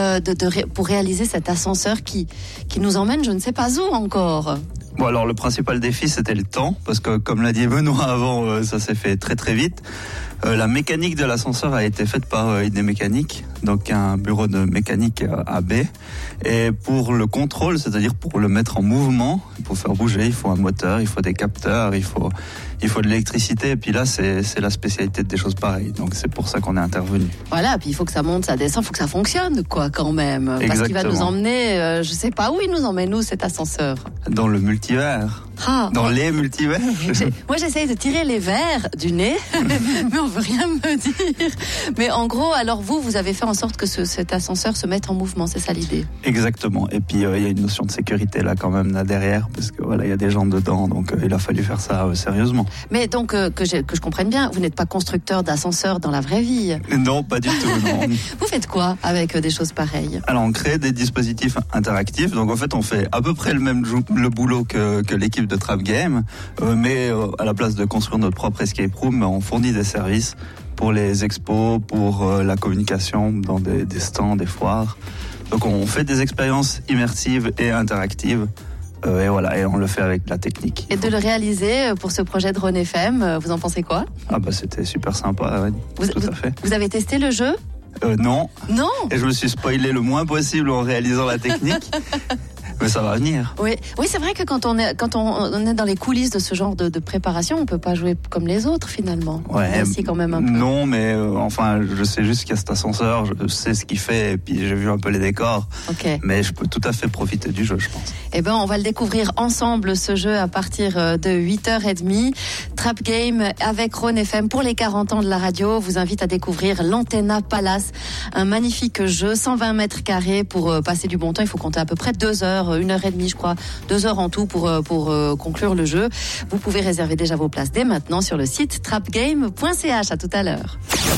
pour réaliser cet ascenseur qui nous emmène je ne sais pas où encore? Bon, alors le principal défi, c'était le temps, parce que comme l'a dit Benoît avant, ça s'est fait très très vite. La mécanique de l'ascenseur a été faite par ID Mécanique, donc un bureau de mécanique à B. Et pour le contrôle, c'est-à-dire pour le mettre en mouvement, pour faire bouger, il faut un moteur, il faut des capteurs, il faut de l'électricité. Et puis là, c'est la spécialité de Des Choses Pareilles. Donc c'est pour ça qu'on est intervenu. Voilà, puis il faut que ça monte, ça descend, il faut que ça fonctionne, quoi, quand même. Parce qu'il va nous emmener, je sais pas où il nous emmène, nous, cet ascenseur. Dans le multivers. Dans les multivers. Moi, j'essaye de tirer les verres du nez, mais on veut rien me dire. Mais en gros, alors vous avez fait en sorte que cet ascenseur se mette en mouvement, c'est ça l'idée? Exactement. Et puis il y a une notion de sécurité là quand même là derrière, parce que voilà, il y a des gens dedans, donc il a fallu faire ça sérieusement. Mais donc que je comprenne bien, vous n'êtes pas constructeur d'ascenseurs dans la vraie vie? Non, pas du tout. Non. Vous faites quoi avec Des Choses Pareilles? Alors on crée des dispositifs interactifs. Donc en fait, on fait à peu près le boulot que l'équipe de Trap Game, mais à la place de construire notre propre escape room, on fournit des services pour les expos, pour la communication dans des stands, des foires. Donc on fait des expériences immersives et interactives. Et voilà, et on le fait avec la technique. Et de le réaliser pour ce projet de Rhône FM, vous en pensez quoi? Ah bah c'était super sympa, ouais, tout à fait. Vous avez testé le jeu? Non. Non. Et je me suis spoilé le moins possible en réalisant la technique. Mais ça va venir. Oui, c'est vrai que quand on est dans les coulisses de ce genre de préparation, on peut pas jouer comme les autres finalement. Ouais. Si quand même un peu. Non, mais enfin, je sais juste qu'il y a cet ascenseur, je sais ce qu'il fait, et puis j'ai vu un peu les décors. Ok. Mais je peux tout à fait profiter du jeu, je pense. Eh ben, on va le découvrir ensemble ce jeu à partir de 8h30. Trap Game avec Rhône FM pour les 40 ans de la radio vous invite à découvrir l'Antenna Palace, un magnifique jeu, 120 mètres carrés pour passer du bon temps. Il faut compter à peu près 2 heures. 1h30 je crois, 2 heures en tout pour conclure le jeu. Vous pouvez réserver déjà vos places dès maintenant sur le site trapgame.ch. À tout à l'heure.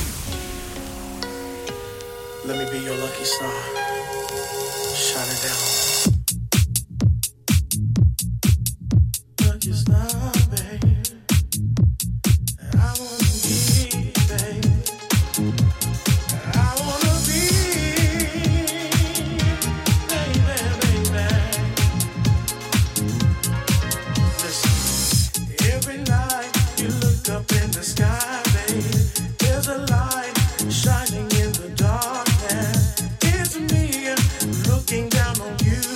Let me be your lucky star. Shut it down. Lucky star, baby. I wanna be, baby. I wanna be, baby. Listen, every night you look up in the sky, baby. There's a light shining in the dark, and it's me looking down on you.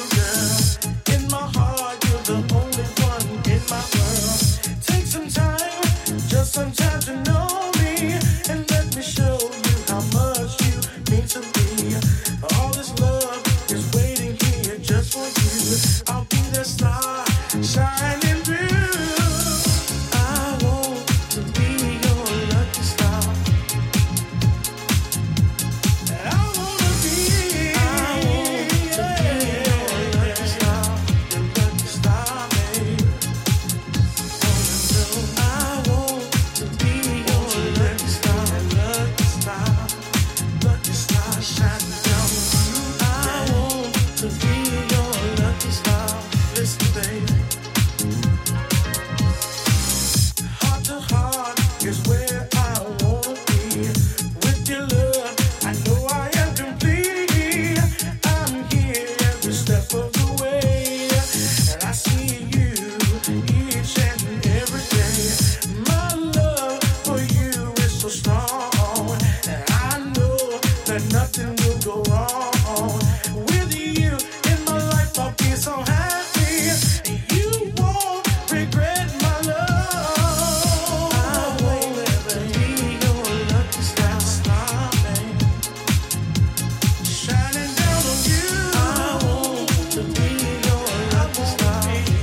that nothing will go wrong. With you in my life, I'll be so happy. You won't regret my love. I won't ever be your lucky star, babe. Shining down on you. I want to be your lucky star.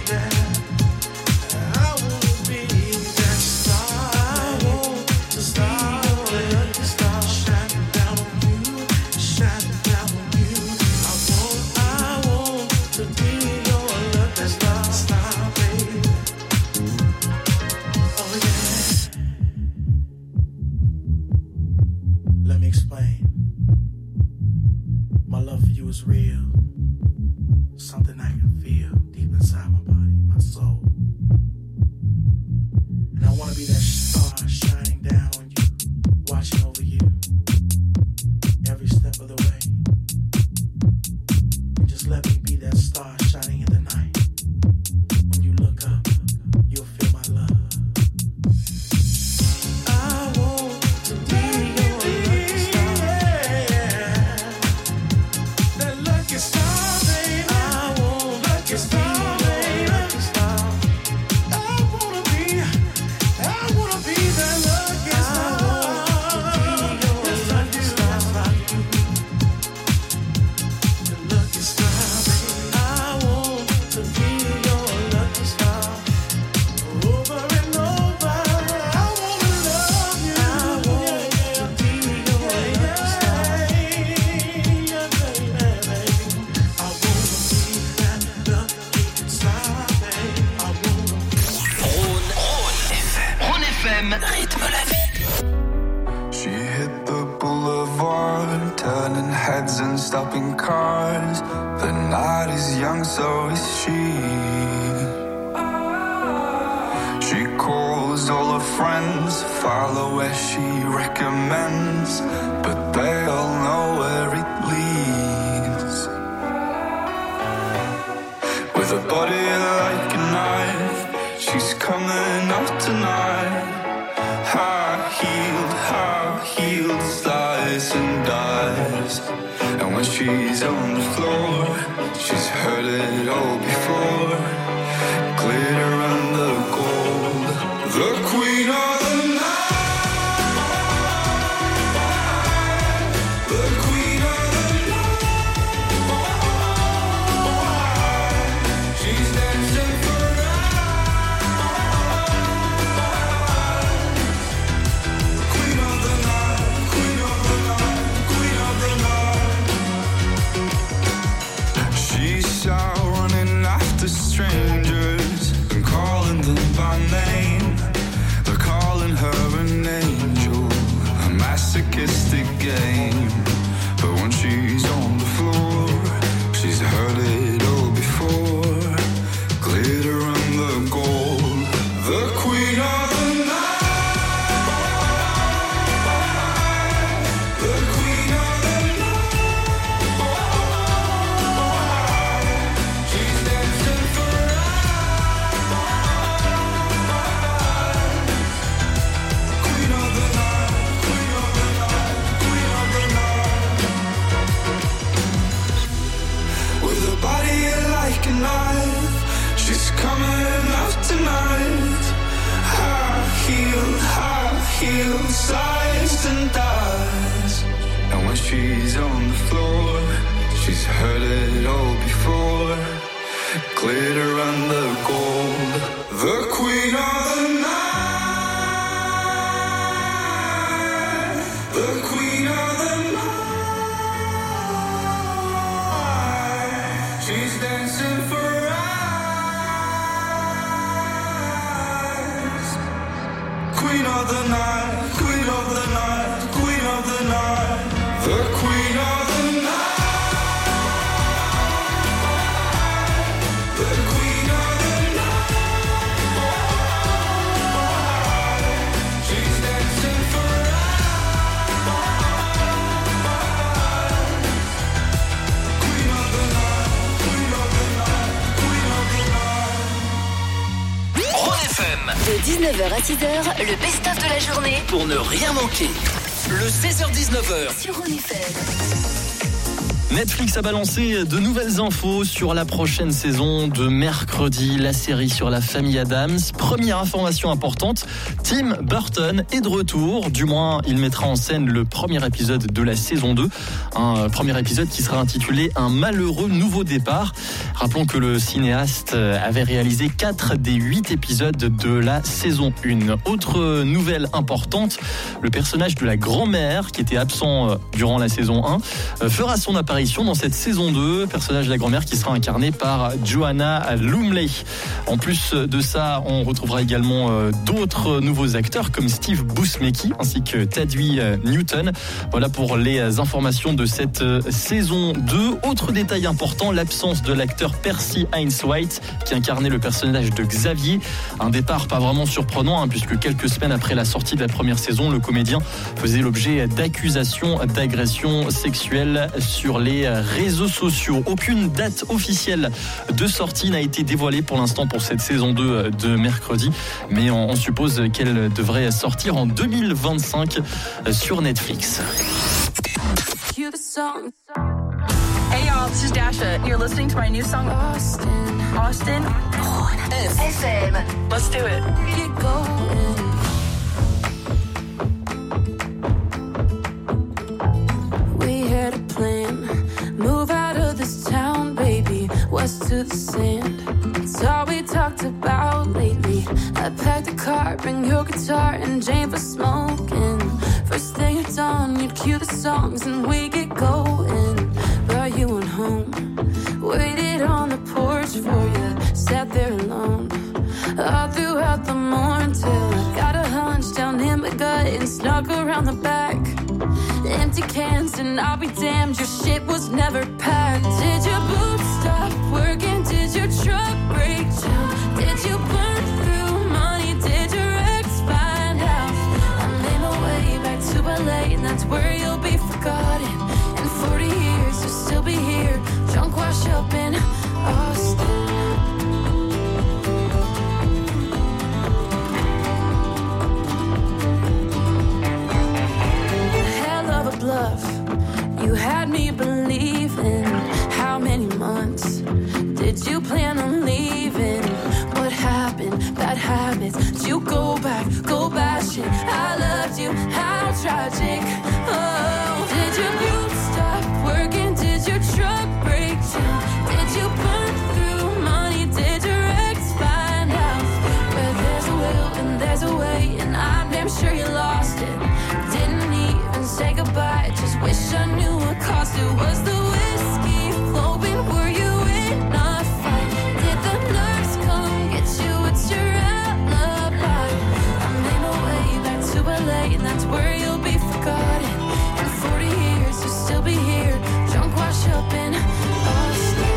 I want to be that star. I want to be your lucky star. Shining down on you, shining down on you. I want to be your lucky star, baby. Oh yeah. Let me explain. My love for you is real. Something I can feel deep inside my body, my soul. And I wanna be that star shining down on you, watching over you every step of the way. And just let me be that star shining in the night. When you look up, you'll feel my love. I want to be your lucky star. That lucky star, baby. I want lucky star, baby. Lucky star. I wanna be that lucky star. Yes, I do. The lucky star, baby. I want to be your lucky star. Over and over, I wanna love you. I want to be your lucky star. Yeah, baby. I wanna be that lucky star, baby. I wanna Rhône FM, rythme la vie. She hit the boulevard, turning heads and stopping cars. The night is young, so is she. She calls all her friends, follow where she recommends, but they all know where it leads. With a body like a knife, she's coming up tonight. High heeled, slice and dice. And when she's on the floor, she's heard it all before. Glitter and the gold, the queen of the night. The queen of the night. She's dancing for queen of the night, queen of the night, queen of the night. She's out running after strangers and calling them by name. They're calling her an angel, a masochistic game. But when she's on the floor, she's heard it all before. Glitter and the gold, the queen of the night. The queen of the night. She's dancing for queen of the night, queen of the night, queen of the night. With a body like a knife, she's coming out tonight. High heel, slice and dice. And when she's on the floor, she's heard it all before. Glitter and the gold, the queen of the night. The queen of the night. She's dancing for eyes. Queen of the night, queen of the night, queen of the night. The queen of the night. The queen of the night. She's dancing for queen of the night, queen of the night, queen of the night. Rhône FM. De 19h à 6h, le best-of de la journée. Pour ne rien manquer. Le 16h-19h. Sur Rhône FM. Netflix a balancé de nouvelles infos sur la prochaine saison de Mercredi, la série sur la famille Addams. Première information importante, Tim Burton est de retour. Du moins, il mettra en scène le premier épisode de la saison 2. Un premier épisode qui sera intitulé Un malheureux nouveau départ. Rappelons que le cinéaste avait réalisé 4 des 8 épisodes de la saison 1. Autre nouvelle importante, le personnage de la grand-mère qui était absent durant la saison 1 fera son apparition dans cette saison 2, personnage de la grand-mère qui sera incarné par Joanna Lumley. En plus de ça, on retrouvera également d'autres nouveaux acteurs comme Steve Buscemi ainsi que Tadwi Newton. Voilà pour les informations de cette saison 2. Autre détail important, l'absence de l'acteur Percy Hines-White qui incarnait le personnage de Xavier. Un départ pas vraiment surprenant puisque quelques semaines après la sortie de la première saison, le comédien faisait l'objet d'accusations d'agression sexuelle sur les réseaux sociaux. Aucune date officielle de sortie n'a été dévoilée pour l'instant pour cette saison 2 de Mercredi, mais on suppose qu'elle devrait sortir en 2025 sur Netflix. Cue the song. Hey y'all, this is Dasha. You're listening to my new song, Austin. Austin. FM. Let's do it. Get going. We had a plan. Move out of this town, baby. West to the sand. It's all we talked about lately. I packed a car, bring your guitar and Jane for smoking. First thing at dawn, you'd cue the songs and we get going. But you went home, waited on the porch for you, sat there alone. All throughout the morning till I got a hunch down in my gut and snuck around the back. Empty cans and I'll be damned, your shit was never packed. Did your boots stop working? Did your truck break down? Did you burn through money? Did your ex find out? I made my way back to LA and that's where you'll be forgotten. In 40 years you'll still be here, drunk wash up in Austin. Bluff. You had me believing. How many months did you plan on leaving? What happened? Bad habits. Did you go back? Go bashing. I loved you. How tragic. Oh, did your boots stop working? Did your truck break down? Did you burn through money? Did your ex find out? Where there's a will and there's a way, and I'm damn sure you lost it. Didn't even say goodbye, just wish I knew what cost it. Was the whiskey flowing? Were you in a fight? Did the nurse come get you? It's your alibi. I made my way back to LA and that's where you'll be forgotten. In 40 years you'll still be here, drunk wash up in Austin.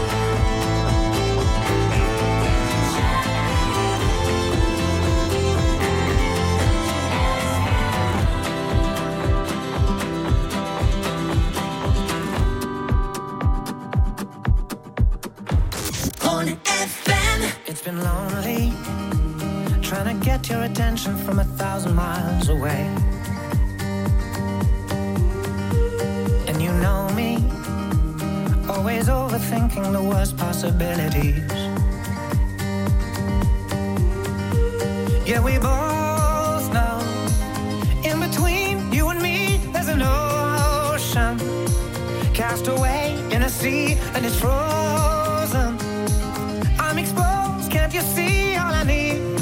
It's been lonely, trying to get your attention from 1,000 miles away. And you know me, always overthinking the worst possibilities. Yeah, we both know, in between you and me, there's an ocean. Cast away in a sea and it's frozen. I'm exposed, can't you see all I need?